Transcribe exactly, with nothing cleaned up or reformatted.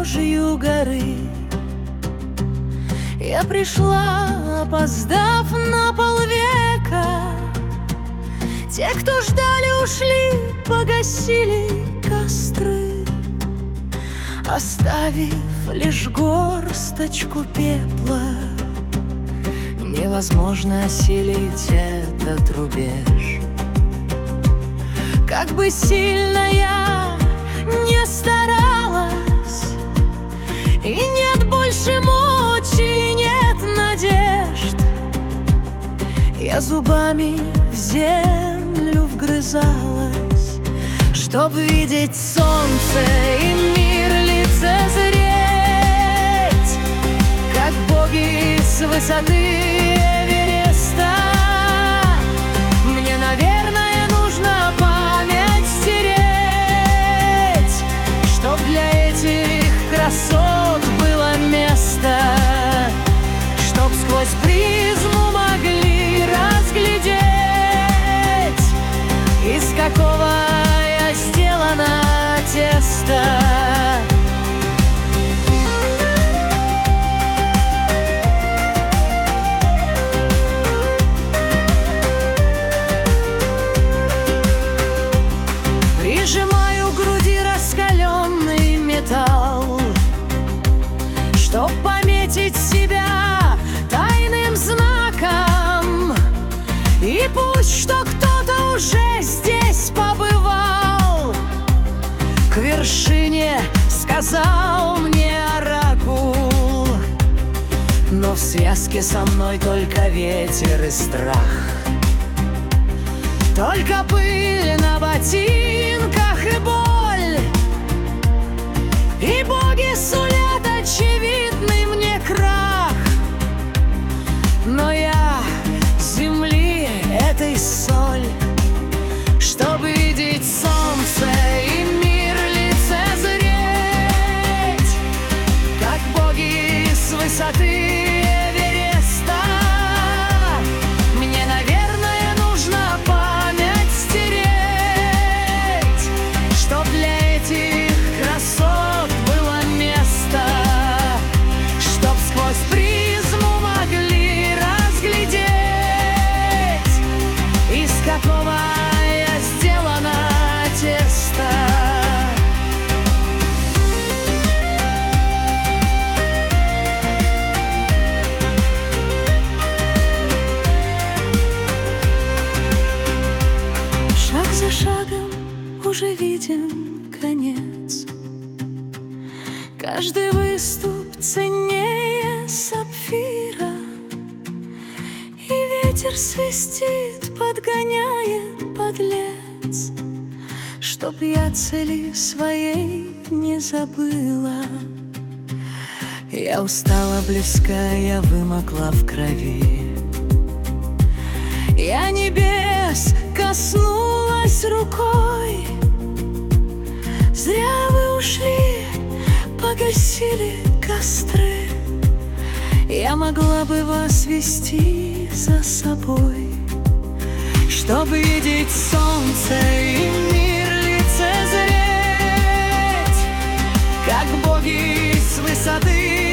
подножию горы. Я пришла, опоздав на полвека. Те, кто ждали, ушли, погасили костры, оставив лишь горсточку пепла. Невозможно осилить этот рубеж. Как бы сильно я не старалась, и нет больше мочи, нет надежд, я зубами в землю вгрызалась, чтоб видеть солнце и мир лицезреть, как боги с высоты Эвереста. Мне, наверное, нужно память стереть, чтоб для этих красот было место, чтоб сквозь призму могли разглядеть, из какого я сделана тесто. Прижимаю к груди раскаленный металл, чтоб пометить себя тайным знаком. И пусть что кто-то уже здесь побывал, к вершине сказал мне оракул, но в связке со мной только ветер и страх, только пыль на ботинках и боль. И боги сулят очевидный мне крах, но я земли этой соль, чтоб видеть солнце и мир лицезреть, как боги с высоты Эвереста. Мне, наверное, нужно память стереть, чтоб для этих красот было место, чтоб сквозь призму могли разглядеть, из какого я сделана тесто. Шаг за шагом уже виден конец, каждый выступ ценнее сапфира, и ветер свистит, подгоняет подлец, чтоб я цели своей не забыла. Я устала, близка, я вымокла в крови, я небес коснулась рукой. Зря вы ушли, погасили костры, я могла бы вас вести за собой, чтоб видеть солнце и мир лицезреть, как боги с высоты